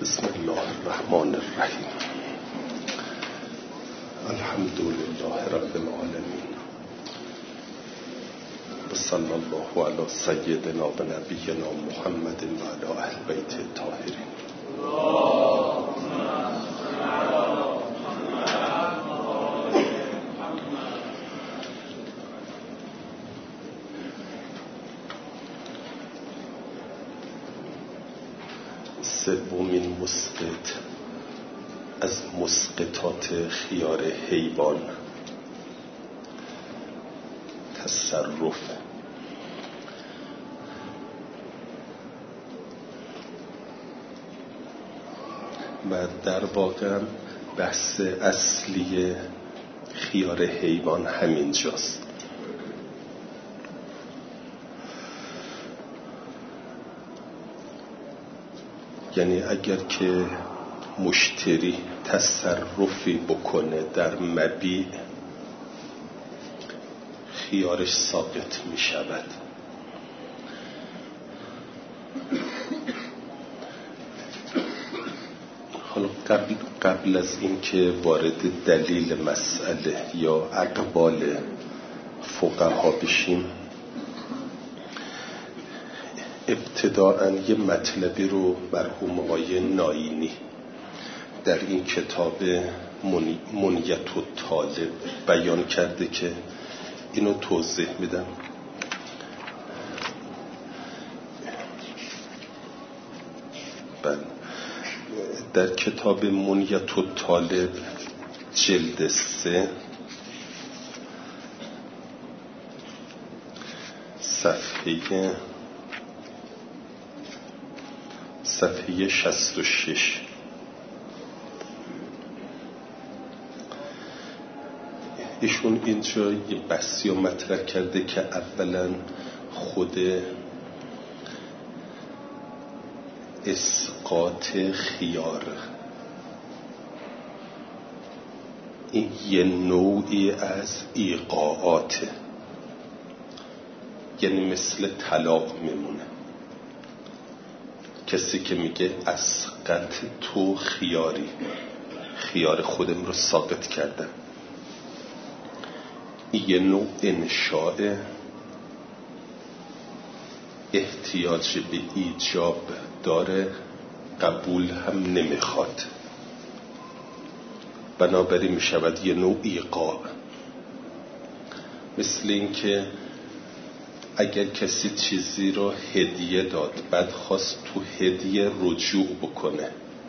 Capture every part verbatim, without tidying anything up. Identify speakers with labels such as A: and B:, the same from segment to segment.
A: بسم الله الرحمن الرحیم. الحمد لله رب العالمین و صلی الله علی سیدنا و نبینا محمد و علی اهل بیت الطاهرین. سومین مسقط از مسقطات خیار حیوان تصرف. و در واقع بحث اصلی خیار حیوان همین جاست. یعنی اگر که مشتری تصرفی بکنه در مبیع، خیارش ساقط می شود. حالا قبل, قبل از این که وارد دلیل مسئله یا اقوال فقها بشیم، ابتداءً یه مطلبی رو مرحوم آقای ناینی در این کتاب منیت الطالب بیان کرده که اینو توضیح میدم. بله، در کتاب منیت الطالب جلد سه صفحه صفحه شصت و شش ایشون اینجا یه بحثی رو مطرح کرده که اولا خود اسقاط خیار این یه نوعی از ایقاعاته، یعنی مثل طلاق میمونه. کسی که میگه اسقط تو خیاری، خیار خودم رو ساقط کردم، یه نوع انشاء، احتیاج به ایجاب داره، قبول هم نمیخواد، بنابراین میشود یه نوع ایقاع. مثل این که اگر کسی چیزی رو هدیه داد بعد خواست تو هدیه رجوع بکنه،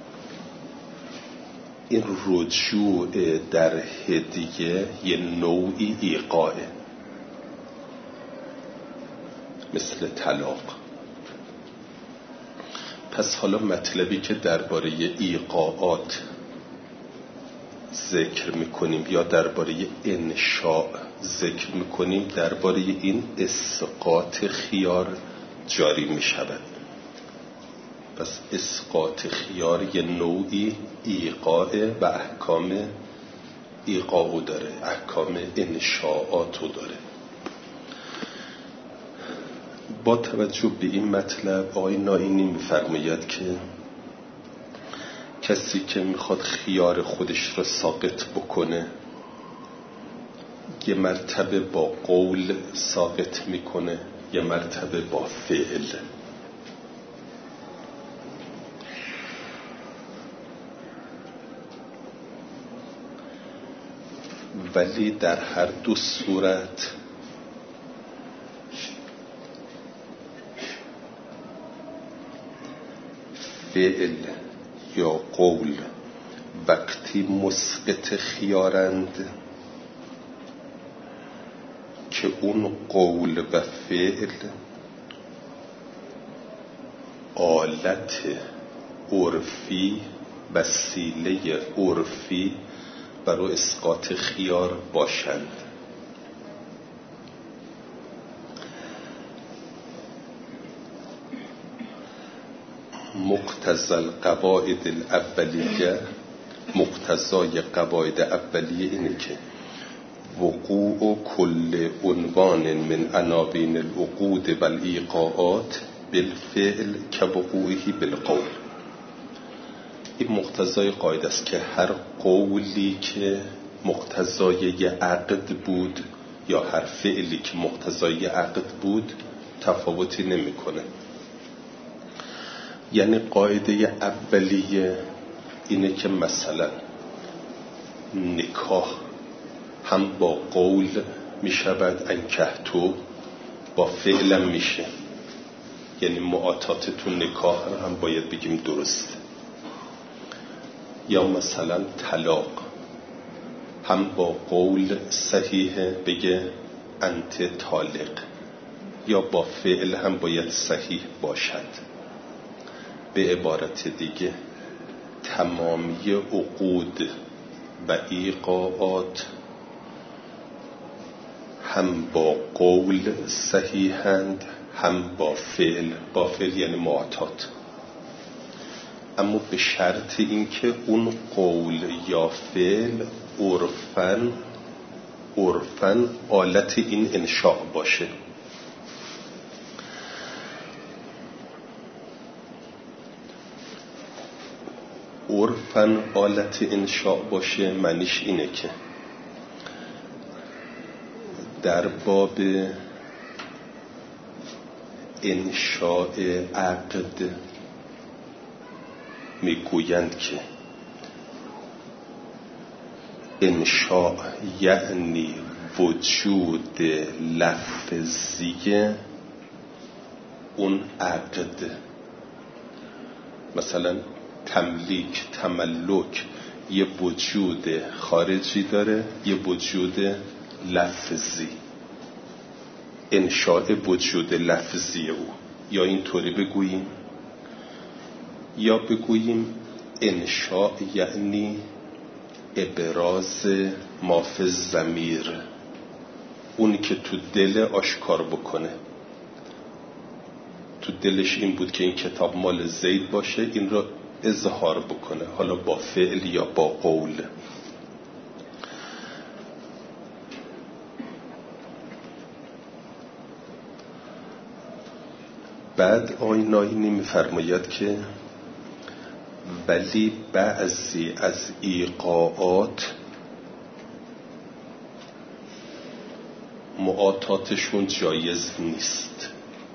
A: این رجوع در هدیه یه نوعی ایقاعه، مثل طلاق. پس حالا مطلبی که درباره ایقاعات ذکر میکنیم یا درباره انشاء ذکر میکنیم، درباره این اسقاط خیار جاری میشود. پس اسقاط خیار یه نوعی ایقاع و احکام ایقاعو داره، احکام انشاءاتو داره. با توجه به این مطلب آقای ناینی میفرماید که کسی که میخواد خیار خودش رو ساقط بکنه، یه مرتبه با قول ساقط میکنه، یه مرتبه با فعل. ولی در هر دو صورت فعل یا قول وقتی مسقط خیارند که اون قول و فعل آلت عرفی، وسیله عرفی برای اسقاط خیار باشند. مقتضی القواعد الاولیه، مقتضای قواعد اولیه اینه که وقوع کل عنوان من عناوین العقود والایقاعات بالفعل كوقوعه بالقول. این مقتضای قاعده است که هر قولی که مقتضای عقد بود یا هر فعلی که مقتضای عقد بود تفاوتی نمیکنه. یعنی قاعده اولیه اینه که مثلا نکاح هم با قول می شود انکحتو، با فعلم میشه، یعنی معاطات تو نکاح هم باید بگیم درسته. یا مثلا طلاق هم با قول صحیحه بگه انت طالق، یا با فعل هم باید صحیح باشد. به عبارت دیگه تمامی عقود و ایقاعات هم با قول صحیحند هم با فعل. با فعل یعنی معاطات، اما به شرط اینکه اون قول یا فعل عرفاً عرفاً آلت این انشاء باشه. عرفاً آلت انشاء باشه معنیش اینه که در باب انشاء عقد میگویند که انشاء یعنی وجود لفظی اون عقد. مثلا تملیک، تملک یه وجود خارجی داره، یه وجود لفظی. انشاء وجود لفظی او، یا اینطوری بگوییم یا بگوییم انشاء یعنی ابراز ما فی الضمیر، اونی که تو دل آشکار بکنه. تو دلش این بود که این کتاب مال زید باشه، این را اظهار بکنه، حالا با فعل یا با قول. بعد آیین ناینی می‌فرماید که ولی بعضی از ایقاعات معاطاتشون جایز نیست.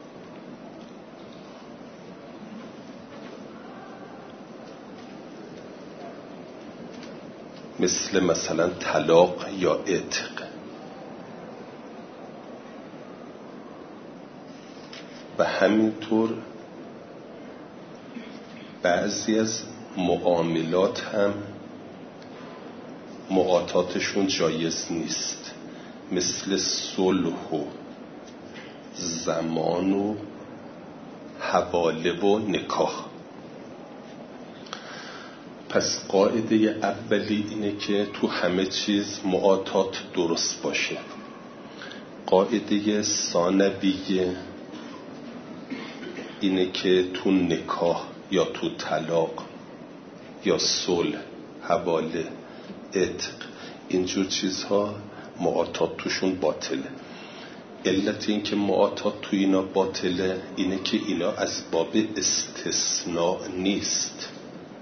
A: مثل مثلا طلاق یا عتق. و همینطور بعضی از معاملات هم معاطاتشون جایز نیست، مثل صلح و زمان و حواله و نکاح. پس قاعده اولی اینه که تو همه چیز معاطات درست باشه. قاعده ثانویه اینه که تو نکاح یا تو طلاق یا صلح، حواله، عتق، اینجور چیزها معاطات توشون باطله. علت این که معاطات تو اینا باطله اینه که اینا از باب استثناء نیست،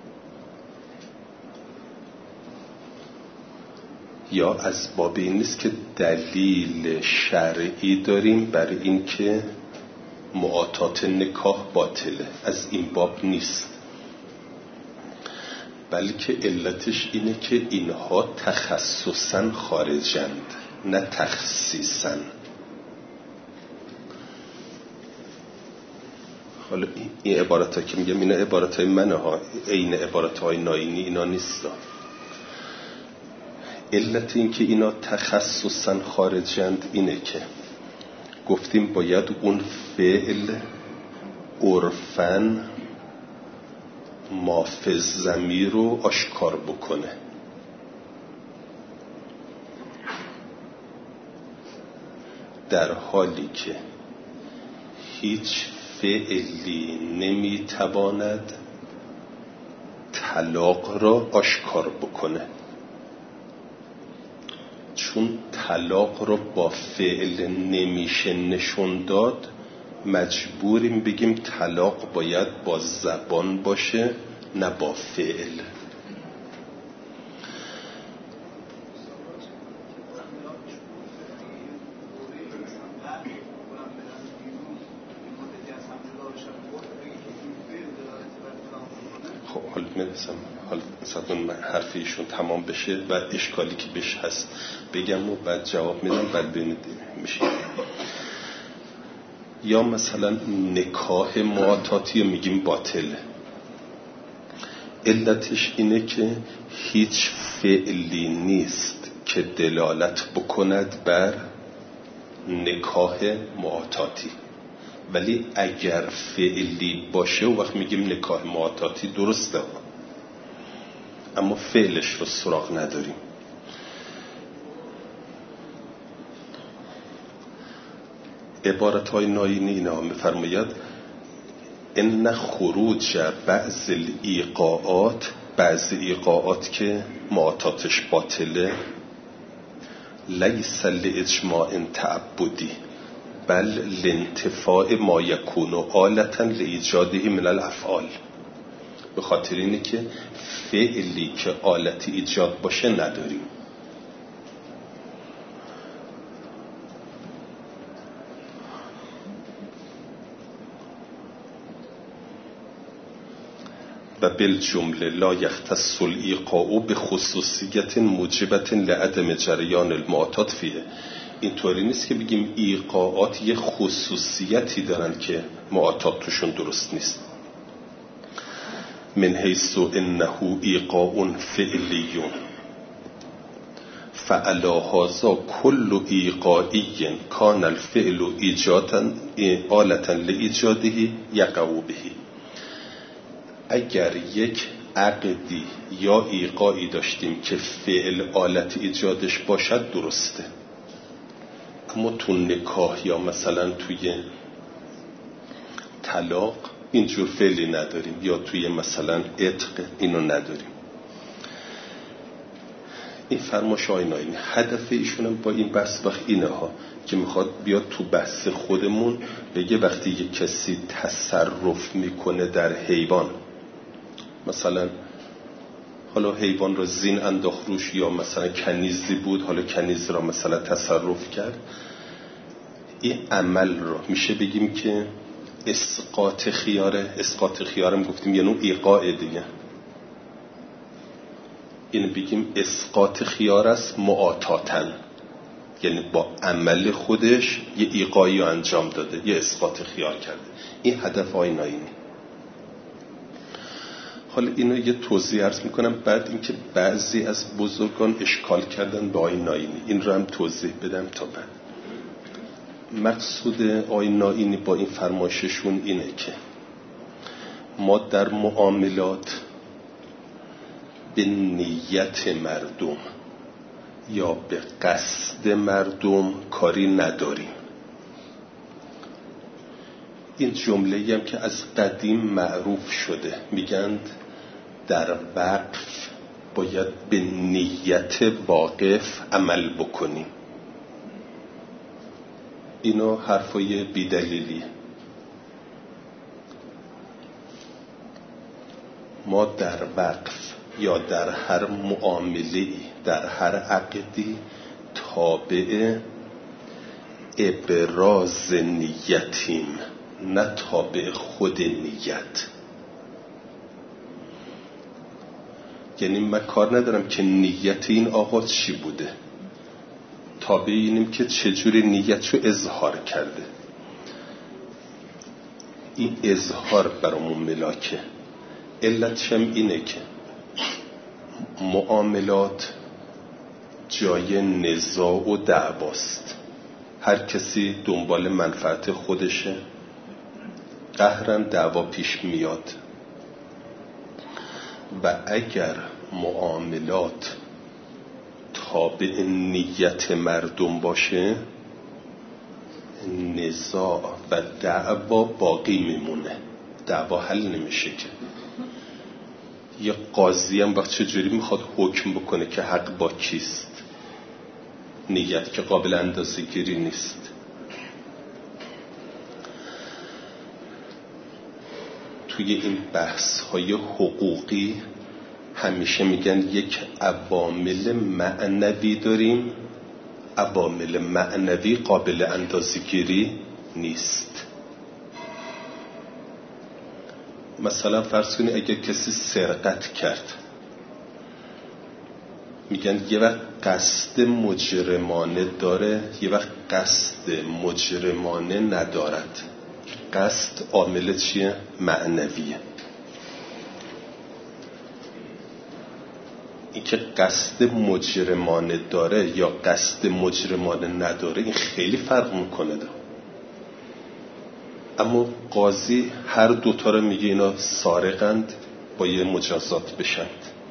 A: یا از باب این نیست که دلیل شرعی داریم برای این که معاطات نکاح باطله. از این باب نیست، بلکه علتش اینه که اینها تخصصاً خارجند نه تخصیصاً. حالا این عبارت ها که میگم اینا عبارت های منه ها، این عبارت های ناینی اینا نیست. علت این که اینا تخصصاً خارجند اینه که گفتیم باید اون فعل عرفاً ما فی الضمیر رو آشکار بکنه. در حالی که هیچ فعلی نمیتواند طلاق را آشکار بکنه، چون طلاق رو با فعل نمیشه نشون داد، مجبوریم بگیم طلاق باید با زبان باشه نه با فعل. خب حالا میرسم حالا مثلا اون حرف ایشون تمام بشه و اشکالی که بهش هست بگم و بعد جواب میدم، بعد ببینید میشه. یا مثلا نکاح معاتاتی میگیم باطله. علتش اینه که هیچ فعلی نیست که دلالت بکند بر نکاح معاتاتی، ولی اگر فعلی باشه و وقت میگیم نکاح معاتاتی درسته، اما فعلش رو سراغ نداریم. عبارت های ناینی اینا میفرماید ان خروج بعض الایقاعات، بعض ایقاعات که معاتاتش باطله، لیس لاجماع تعبدی بل لانتفاع ما یکون آلتا لایجاده من الافعال. به خاطر اینه که فعلی که آلت ایجاد باشه نداریم. و بالجمله لا یختص الایقاع بخصوصیت موجبت لعدم جریان المعاتات فیه. اینطوری نیست که بگیم ایقاعات یه خصوصیتی دارن که معاتات توشون درست نیست. من حیث انه ایقاع فعلیون فعلی هذا کل ایقاعی کان الفعل ایجادا آلتا لایجاده یقع به. اگر یک عقدی یا ایقاعی داشتیم که فعل آلت ایجادش باشد درسته، اما تو نکاح یا مثلا توی طلاق اینجور فعلی نداریم، یا توی مثلا عتق اینو نداریم. این فرمایش های ناینی هدف ایشونم با این بحث وقت اینه ها که میخواد بیاد تو بحث خودمون بگه وقتی یک کسی تصرف میکنه در حیوان، مثلا حالا حیوان را زین انداخت روش، یا مثلا کنیزی بود حالا کنیز را مثلا تصرف کرد، این عمل رو میشه بگیم که اسقاط خیاره. اسقاط خیارم گفتیم یه نوع ایقاع دیگه. این بگیم اسقاط خیار است معاتاتن، یعنی با عمل خودش یه ایقاعی رو انجام داده، یه اسقاط خیار کرده. این هدف های ناینی. حالا اینو یه توضیح عرض میکنم، بعد اینکه بعضی از بزرگان اشکال کردن به آیین ناینی، این رو هم توضیح بدم تا بعد. مقصود آیین ناینی با این فرمایششون اینه که ما در معاملات به نیت مردم یا به قصد مردم کاری نداریم. این جمله‌ای هم که از قدیم معروف شده، میگند در وقف باید به نیت واقف عمل بکنیم. اینو حرفای بیدلیلی. ما در وقف یا در هر معامله‌ای، در هر عقدی تابع ابراز نیتیم، نه تابع خود نیت. یعنی من کار ندارم که نیت این آقا چی بوده، تابع اینیم که چجوری نیتشو اظهار کرده. این اظهار برامون ملاکه. علتش هم اینه که معاملات جای نزاع و دعواست، هر کسی دنبال منفعت خودشه، قهرن دعوا پیش میاد. و اگر معاملات تابع نیت مردم باشه، نزاع و دعوا باقی میمونه، دعوا حل نمیشه. که یه قاضی هم وقت چجوری میخواد حکم بکنه که حق با کیست؟ نیت که قابل اندازه گیری نیست. توی این بحث های حقوقی همیشه میگن یک عوامل معنوی داریم، عوامل معنوی قابل اندازه‌گیری نیست. مثلا فرض کنید اگر کسی سرقت کرد، میگن یه وقت قصد مجرمانه داره، یه وقت قصد مجرمانه ندارد. قصد عامل چیه؟ معنویه. این که قصد مجرمانه داره یا قصد مجرمانه نداره این خیلی فرق میکنه ده. اما قاضی هر دوتا رو میگه اینا سارقند، با یه مجازات بشند.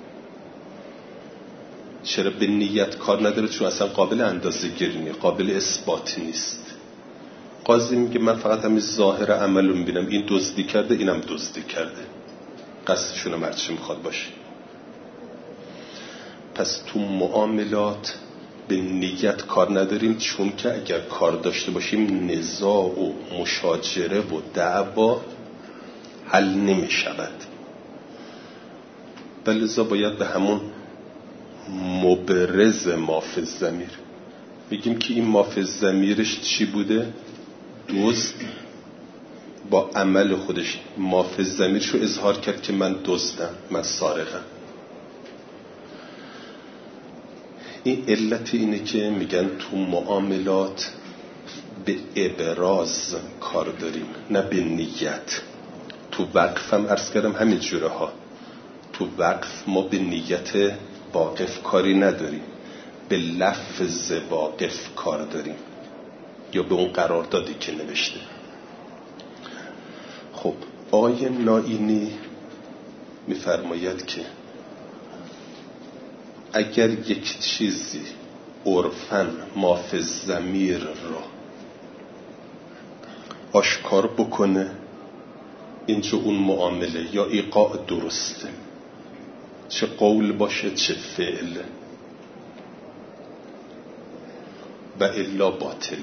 A: چرا؟ به نیت کار نداره، چون اصلا قابل اندازه گیری نیست، قابل اثبات نیست. قاضی میگه من فقط همین ظاهر عمل رو میبینم، این دزدی کرده اینم دزدی کرده، قصدشون هم هرچی میخواد باشه. پس تو معاملات به نیت کار نداریم، چون که اگر کار داشته باشیم نزاع و مشاجره و دعوا حل نمی شود. بلذا باید به همون مبرز مافی الضمیر بگیم که این مافی الضمیرش چی بوده؟ دزد با عمل خودش مافی الضمیرش رو اظهار کرد که من دزدم، من سارقم. این علت اینه که میگن تو معاملات به ابراز کار داریم، نه به نیت. تو وقف هم عرض کردم همین جوره ها. تو وقف ما به نیت واقف کاری نداریم، به لفظ واقف کار داریم یا به اون قراردادی که نوشته. خب آقای نائینی میفرماید که اگر یک چیزی عرفاً مافی الضمیر را آشکار بکنه، اینجا اون معامله یا ایقاع درسته، چه قول باشه چه فعل، و الا باطل.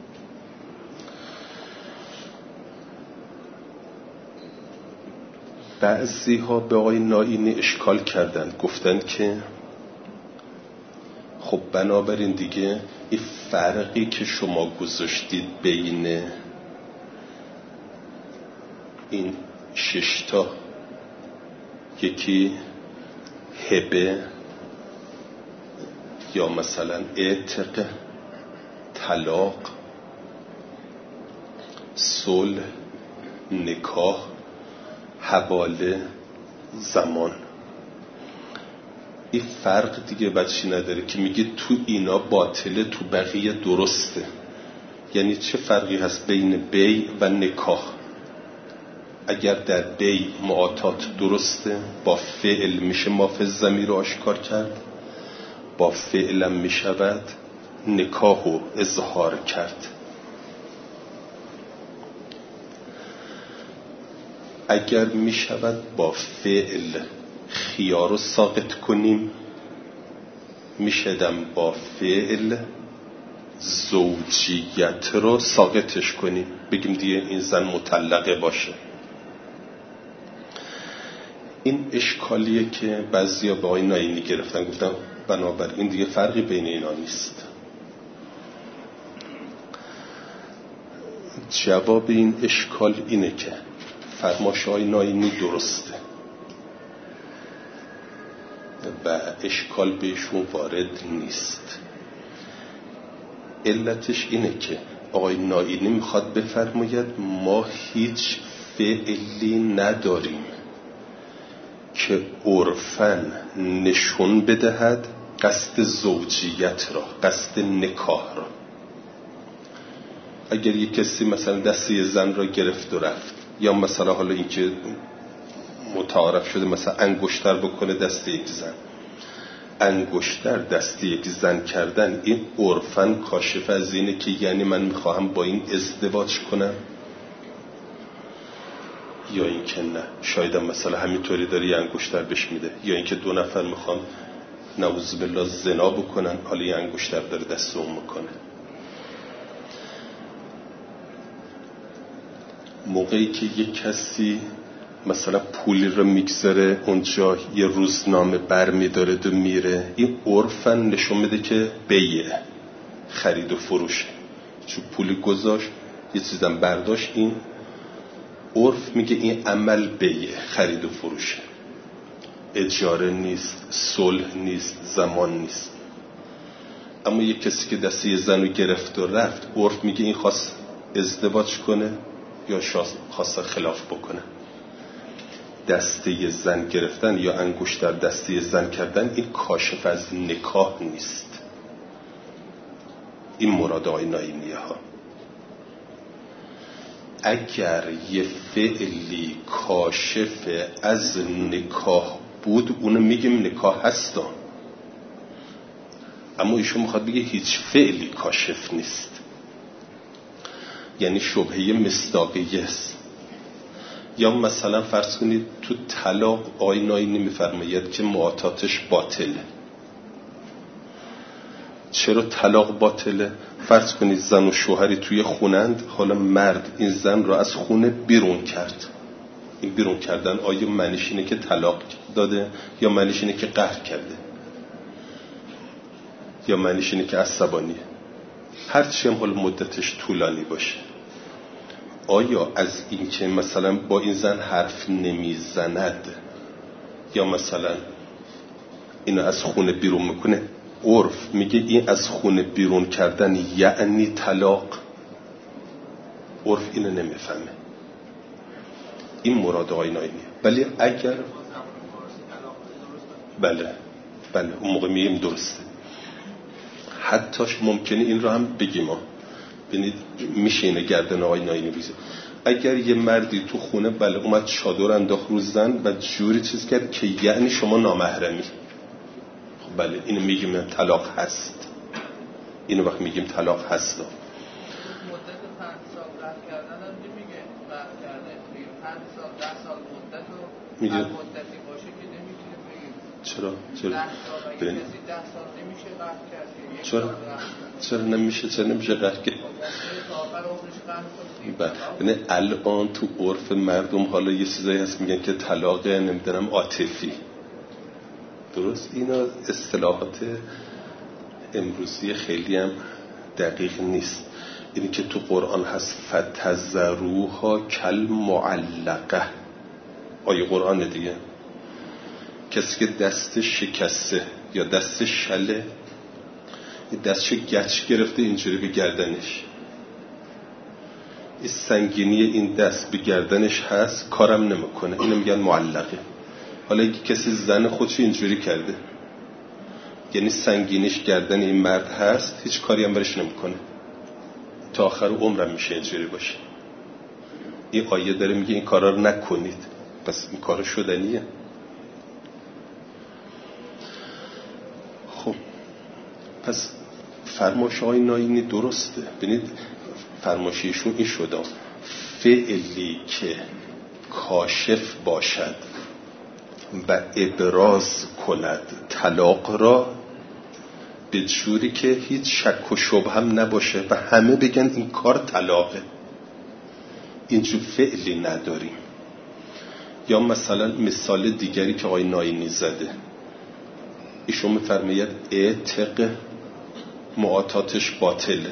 A: بعضی ها به آقای نائینی اشکال کردند، گفتند که خب بنابراین دیگه این فرقی که شما گذاشتید بین این ششتا، یکی هبه یا مثلا اعتق، طلاق، صلح، نکاح، حواله، زمان، این فرق دیگه بچی نداره که میگه تو اینا باطله تو بقیه درسته. یعنی چه فرقی هست بین بی و نکاح؟ اگر در بی معاطات درسته، با فعل میشه مافی الضمیر رو آشکار کرد، با فعلم میشود نکاحو اظهار کرد. اگر میشود با فعل خیار رو ساقط کنیم، میشدم با فعل زوجیت رو ساقطش کنیم، بگیم دیگه این زن مطلقه باشه. این اشکالیه که بعضیا به آقای نائینی گرفتن، گفتن بنابراین دیگه فرقی بین اینا نیست. جواب این اشکال اینه که فرمایش آقای نائینی درسته و اشکال بهشون وارد نیست. علتش اینه که آقای نائینی میخواد بفرماید ما هیچ فعلی نداریم که عرفاً نشون بدهد قصد زوجیت را، قصد نکاح را. اگر یک کسی مثلا دست یه زن را گرفت و رفت، یا مثلا حالا این که متعارف شده مثلا انگشتر بکنه دست یک زن، انگشتر دست یک زن کردن، این عرفاً کاشف از اینه که یعنی من میخواهم با این ازدواج کنم، یا این که نه، شاید مثلا همینطوری داره یه انگشتر بهش میده، یا این که دو نفر میخوان نعوذ بالله زنا بکنن، حالا یه انگشتر داره دست اون میکنه. موقعی که یک کسی مثلا پولی رو میگذاره اونجا، یه روزنامه بر میداره و میره، این عرفن نشون میده که بیه، خرید و فروشه، چون پولی گذاشت یه چیزم برداشت، این عرف میگه این عمل بیه، خرید و فروشه، اجاره نیست، صلح نیست، زمان نیست. اما یه کسی که دسته یه زن رو گرفت و رفت، عرف میگه این خواست ازدواج کنه یا خواست خلاف بکنه. دسته یه زن گرفتن یا انگشت در دسته زن کردن این کاشف از نکاح نیست. این مراد آیین ناینیه ها. اگر یه فعلی کاشف از نکاح بود اونو میگیم نکاح هستا، اما ایشون میخواد بگه هیچ فعلی کاشف نیست، یعنی شبهه مصداقیه است. یا مثلا فرض کنید تو طلاق آیین ناینی میفرماید که معاطاتش باطله. چرا طلاق باطله؟ فرض کنید زن و شوهری توی خونند، حالا مرد این زن رو از خونه بیرون کرد. این بیرون کردن آیا معنیش اینه که طلاق داده یا معنیش اینه که قهر کرده یا معنیش اینه که عصبانیه؟ هرچی هم حالا مدتش طولانی باشه، آیا از این که مثلا با این زن حرف نمیزند یا مثلا اینو از خونه بیرون میکنه، عرف میگه این از خونه بیرون کردن یعنی طلاق؟ عرف اینو نمیفهمه. این مراد آیین ناینیه. ولی اگر بله بله اون موقع میگیم درسته. حتیش ممکنه این رو هم بگیم ها، ببینید میشه اینه گردن آیین ناینی بیزه. اگر یه مردی تو خونه بله اومد چادر انداخت رو زن و جوری چیز کرد که یعنی شما نامحرمی، خب بله اینو میگیم طلاق هست. اینو وقت میگیم طلاق هست. مدت
B: پنج سال قهر کردن هم نمیگه قهر کرده، پنج سال ده سال مدت رو
A: میگه
B: هر مدتی باشه که نمیتونه بگیم.
A: چرا؟ چرا؟
B: ده سال اگه کسی ده سال نمیشه قهر کرده.
A: چرا؟ چرا نمیشه؟ چرا نمیشه قهر کرد؟ ببین الان تو عرف مردم حالا یه چیزایی هست میگن که طلاق نمیدونم عاطفی، درست؟ اینا اصطلاحات امروزی خیلی هم دقیق نیست. اینی که تو قرآن هست فتذروها کالمعلقه، آیه قرآن دیگه. کسی که دست شکسته یا دست شله، دستشو گچ گرفته اینجوری به گردنش، این سنگینی این دست به گردنش هست، کارم نمیکنه، اینو میگن معلقه. حالا اگه کسی زن خودش اینجوری کرده، یعنی سنگینیش گردن این مرد هست، هیچ کاری هم برش نمیکنه، تا آخر عمرم میشه اینجوری باشه. این آیه داره میگه این کارا رو نکنید، پس این کار شدنیه. خب پس فرمایش آیین ناینی درسته. ببینید فرمایششون این شده فعلی که کاشف باشد و ابراز کند طلاق را به جوری که هیچ شک و شبه هم نباشه و همه بگن این کار طلاقه، اینجور فعلی نداریم. یا مثلا مثال دیگری که آقای ناینی زده، ایشون میفرماید اعتق معاطاتش باطله.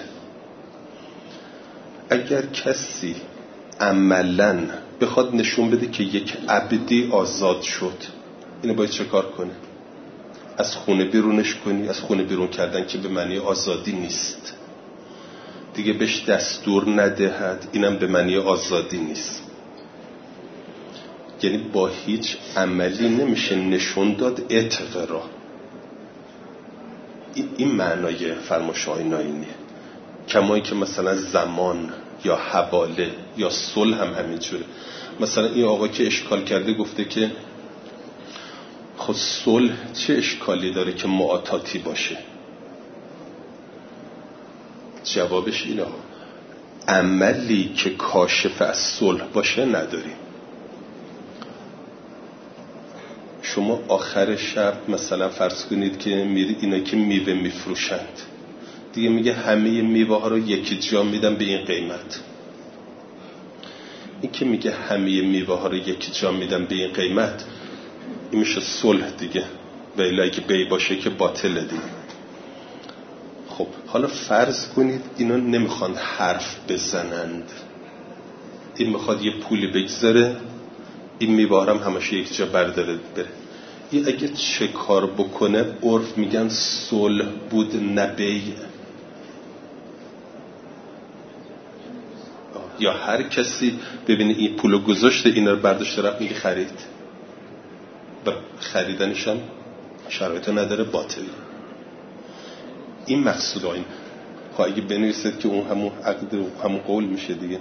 A: اگر کسی عملاً بخواد نشون بده که یک عبدی آزاد شد، اینو باید چه کار کنه؟ از خونه بیرونش کنی. از خونه بیرون کردن که به معنی آزادی نیست دیگه، بهش دستور ندهد، اینم به معنی آزادی نیست. یعنی با هیچ عملی نمیشه نشون داد اعتق را. این معنای فرمایش آیین ناینیه. کمایی که مثلا زمان یا حواله یا صلح هم همینجوره. مثلا این آقا که اشکال کرده گفته که خود صلح چه اشکالی داره که معاطاتی باشه؟ جوابش اینه عملی که کاشف از صلح باشه نداریم. شما آخر شب مثلا فرض کنید که میری اینا که میوه میفروشند دیگه، میگه همه میوه ها رو یکی جا میدم به این قیمت. این که میگه همه میوه ها رو یکی جا میدم به این قیمت، این میشه صلح دیگه، و الا اگه بی باشه که باطله دیگه. خب حالا فرض کنید اینا نمیخوان حرف بزنند، این میخواد یه پولی بگذاره، این میوه هم همشه یک جا برداره بره. این اگه چه کار بکنه عرف میگن صلح بود نه بیع. یا هر کسی ببینه این پولو گذاشته، اینا رو برداشته رفت میگه خرید و خریدنش هم شرایط نداره، باطل. این مقصود این ها اگه بنویسید که اون همون عقد همون قول میشه دیگه.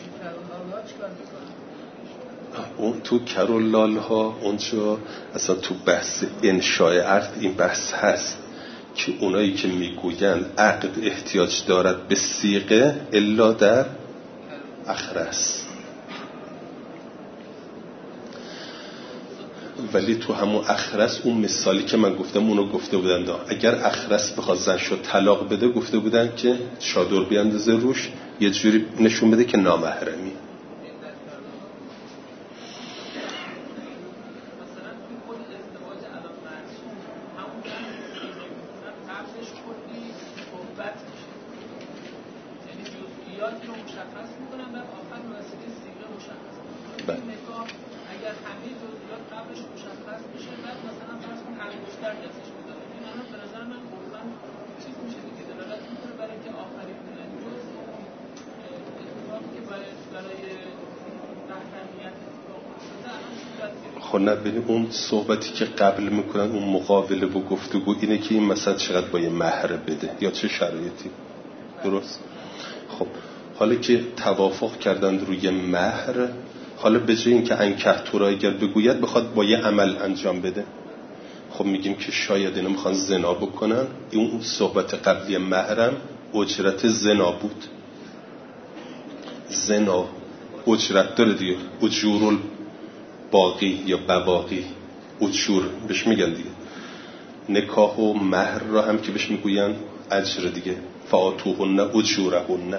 A: اون تو کرولال ها اونجا اصلا تو بحث انشاء عقد این بحث هست که اونایی که میگوین عقد احتیاج دارد به صیغه الا در اخرس، ولی تو همون اخرس اون مثالی که من گفتم اونو گفته بودن دا. اگر اخرس بخواد زن شد طلاق بده، گفته بودن که چادر بیاندازه روش یه جوری نشون بده که نامحرمی. خب نبینیم اون صحبتی که قبل میکنن اون مقابله و گفتگو اینه که این مثلا چقدر باید مهر بده یا چه شرایطی. درست؟ خب حالا که توافق کردن روی مهر، حالا به جای این که انکحتو را اگر بگوید بخواد با یه عمل انجام بده، خب میگیم که شاید اینا میخوان زنا بکنن، اون صحبت قبلی مهرم اجرت زنا بود. زنا اجرت داره دیگه، اجور باقی یا بواقی، اجور بهش میگن دیگه. نکاح و مهر را هم که بهش میگوین اجر دیگه، فآتوهن اجورهن.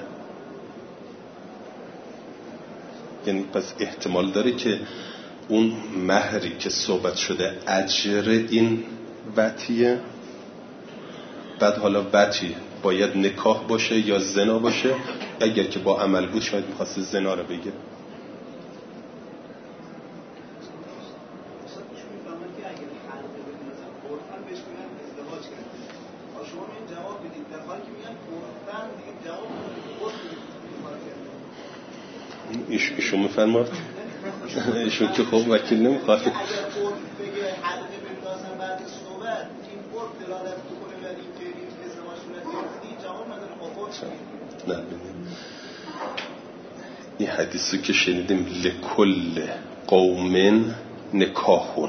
A: یعنی پس احتمال داره که اون مهری که صحبت شده اجر این وطیه، بعد حالا وطی باید نکاح باشه یا زنا باشه. اگر که با عمل بود شاید میخواست زنا رو بگه. ایش ایشون میفرماد ایشون که خب وکیل نمیخواد
C: اگر قول بگه حلقه بندازن بعد صحبت این قول دلالت بکنه و این که این ازدواج صورت گرفته این جواب نداره خب
A: نه ببینیم این حدیثی که شنیدیم لکل قوم نکاحون،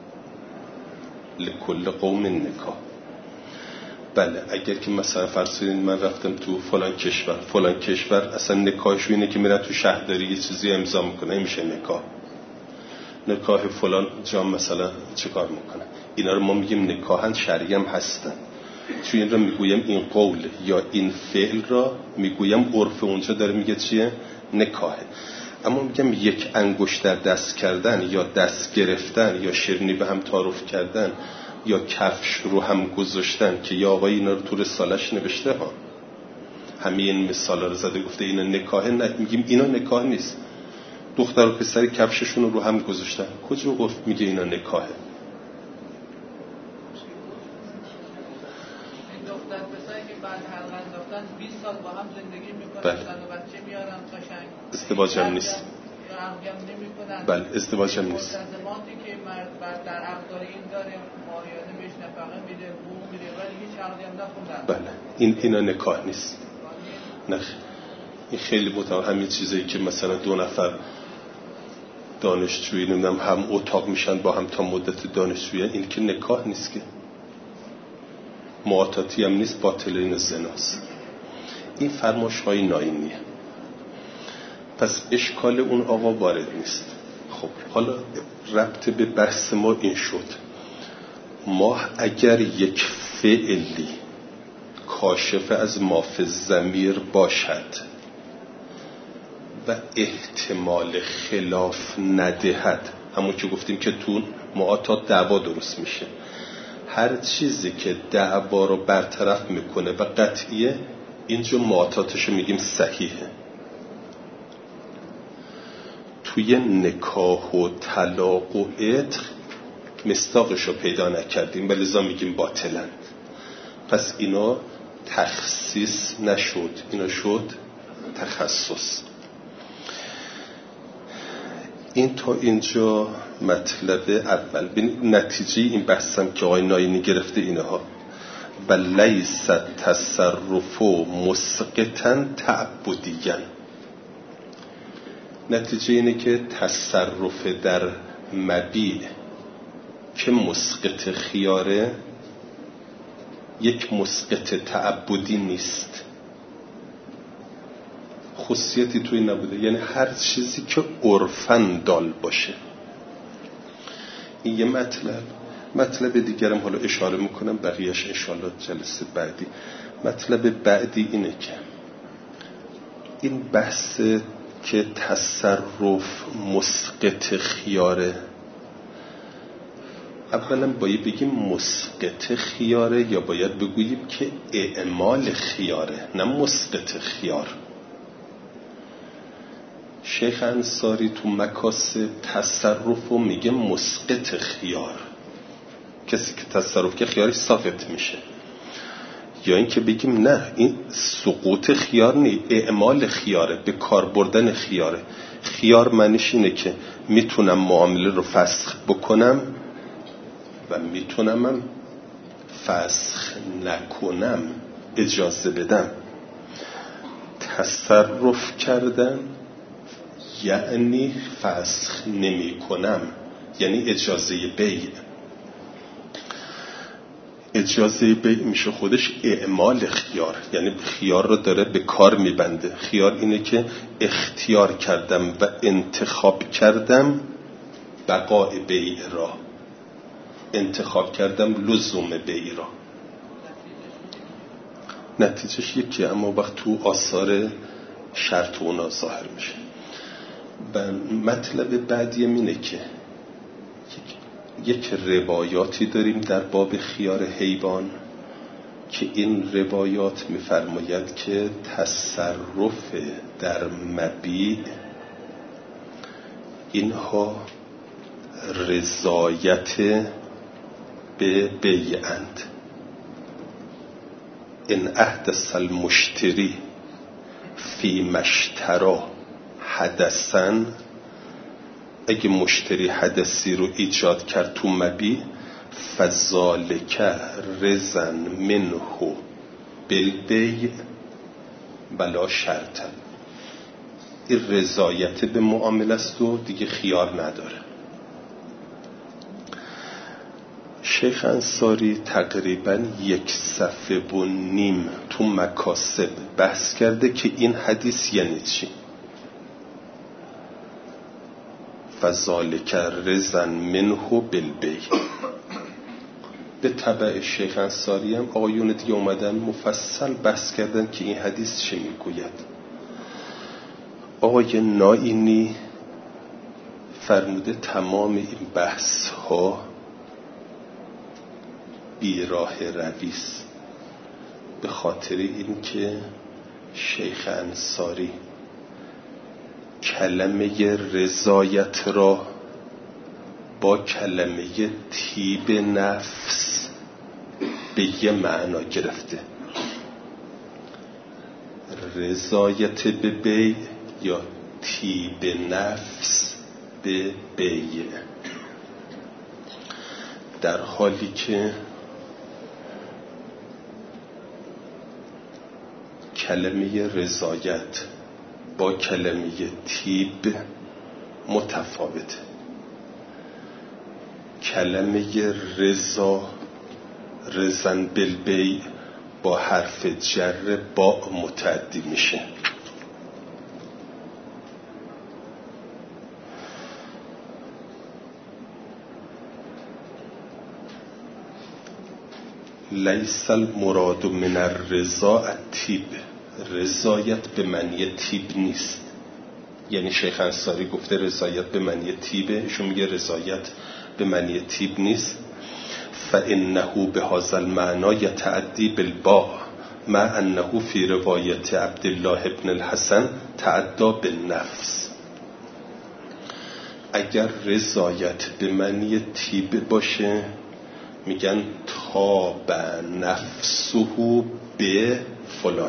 A: لکل قوم نکاح. بله اگر که مثلا فرض کنید من رفتم تو فلان کشور، فلان کشور اصلا نکاحش اینه که میرن تو شهرداری یه چیزی امضا میکنه، میشه نکاح. نکاح فلان جا مثلا چه کار میکنه؟ اینا رو ما میگیم نکاحن، شرعی هم هستن. چون این رو میگویم این قول یا این فعل را میگویم عرف اونجا داره میگه چیه؟ نکاحه. اما میگم یک انگشت در دست کردن یا دست گرفتن یا شیرینی به هم تعارف کردن یا کفش رو هم گذاشتن که یا آقای اینا رو تو رسالش نوشته ها، همه این مثالا رو زده گفته اینا نکاحه، نه میگیم اینا نکاح نیست. دختر و پسر کفششون رو هم گذاشتن، کجا گفت میگه اینا نکاحه؟
B: این دختر پسری که بعد حلقه انداختن بیست سال با هم زندگی میکنن،
A: بله.
B: و بچه میارن قشنگ،
A: ازدواج هم نیست. بله ازدواج هم نیست.
B: ملتزماتی که مرد بعد در عقد داره این داره ماهیانه بهش نفقه میده، بو میده، ولی هیچ عقدی هم نخوندن.
A: بله این اینا نکاح نیست. نه این خیلی متفاوت. همین چیزایی که مثلا دو نفر دانشجویی نمیدونم هم اتاق میشن با هم تا مدت دانشجویی، این که نکاح نیست، که معاطاتی هم نیست، باطل، این زناست. این فرمایش های ناینیه. پس اشکال اون آقا وارد نیست. خب حالا ربط به بحث ما این شد، ما اگر یک فعلی کاشف از ما فی الضمیر باشد و احتمال خلاف ندهد، همون که گفتیم که تو معاطات دعوا درست میشه. هر چیزی که دعوا رو برطرف میکنه و قطعیه، اینجا معاطاتشو میگیم صحیحه. توی نکاح و طلاق و عتق مصداقشو پیدا نکردیم و لذا میگیم باطلند. پس اینا تخصیص نشد، اینا شد تخصص. این تا اینجا مطلب اول. نتیجه این بحثم که آقای ناینی گرفته اینها: و لیس تصرف مسقطا تعبدیاً. نتیجه اینه که تصرف در مبیع که مسقط خیاره یک مسقط تعبدی نیست. خصوصیتی توی نبوده، یعنی هر چیزی که عرفاً دال باشه. این یه مطلب. مطلب دیگرم حالا اشاره میکنم، بقیهش انشاءالله جلسه بعدی. مطلب بعدی اینه که این بحث که تصرف مسقط خیاره، اولا باید بگیم مسقط خیاره یا باید بگوییم که اعمال خیاره، نه مسقط خیار. شیخ انصاری تو مکاسب تصرف رو میگه مسقط خیار، کسی که تصرف که خیارش ثابت میشه. یا این که بگیم نه، این سقوط خیار نی، اعمال خیاره، به کار بردن خیاره. خیار معنیش اینه که میتونم معامله رو فسخ بکنم و میتونم فسخ نکنم، اجازه بدم. تصرف کردن یعنی فسخ نمی کنم، یعنی اجازه بیع. اجازه بیع میشه خودش اعمال خیار، یعنی خیار رو داره به کار میبنده. خیار اینه که اختیار کردم و انتخاب کردم بقای بیع را، انتخاب کردم لزوم بیع را. نتیجهش یکی، اما وقت تو آثار شرط اونا ظاهر میشه. و مطلب بعدی اینه که یک روایاتی داریم در باب خیار حیوان که این روایات میفرماید که تصرف در مبیع اینها رضایت به بیعند. ان احدث المشتری فی مشترا حدثن، اگه مشتری حدثی رو ایجاد کرد تو مبیع، فذالک رزن منه بالبیع بلا شرط. این رضایت به معامله است و دیگه خیار نداره. شیخ انصاری تقریبا یک صفحه و نیم تو مکاسب بحث کرده که این حدیث یعنی چی. فذالک رزن منه بالبیع. به تبع شیخ انصاری هم آقایون دیگه اومدن مفصل بحث کردن که این حدیث چه میگوید. آقای ناینی فرموده تمام این بحث ها بیراه رویست، به خاطر این که شیخ انصاری کلمه رضایت را با کلمه طیب نفس به یه معنا گرفته. رضایت به بیع یا طیب نفس به بیع، در حالی که کلمه رضایت با کلمه طیب متفاوته. کلمه رضا، رزن بالبیع، با حرف جر با متعدی میشه. لیس المراد من الرضا الطیب. رضایت به معنی طیب نیست. یعنی شیخ انصاری گفته رضایت به معنی تیبه، ایشون میگه رضایت به معنی تیب نیست. فانه بهذا المعنى یتعدی بالباء مع انه فی روایت عبدالله ابن الحسن تعدی بالنفس. اگر رضایت به معنی تیب باشه میگن تاب نفسه به فلان.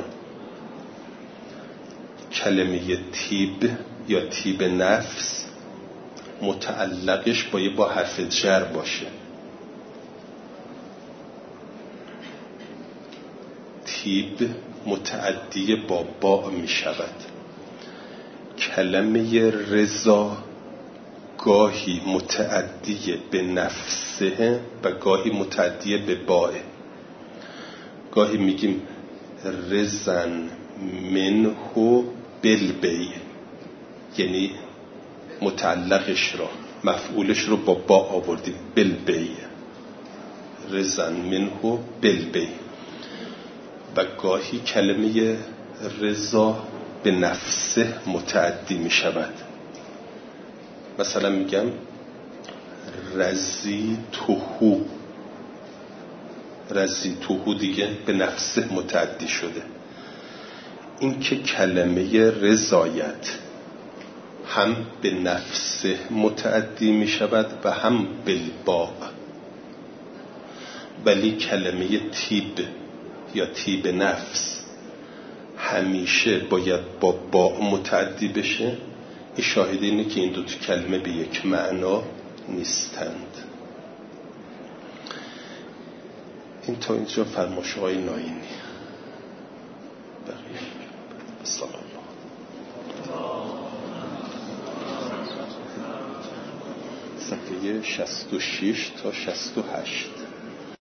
A: کلمه تیب یا تیب نفس متعلقش باید با حرف جر باشه. تیب متعدی با با می شود. کلمه رضا گاهی متعدی به نفسه و گاهی متعدی به باه. گاهی میگیم رزن منه بالبی، یعنی متعلقش رو مفعولش رو با با آوردیم، بالبی، رزن منه بالبی. و گاهی کلمه رضا به نفسه متعدی می شود. مثلا میگم رزی توهو، رزی توهو دیگه به نفسه متعدی شده. این که کلمه رضایت هم به نفسه متعدی می شود و هم بالباء، ولی کلمه تیب یا تیب نفس همیشه باید با با متعدی بشه. این شاهد اینه که این دو تا کلمه به یک معنا نیستند. این تا اینجا فرمایش های ناینی. بقیه سلام صفحه شصت و شش تا شصت و هشت.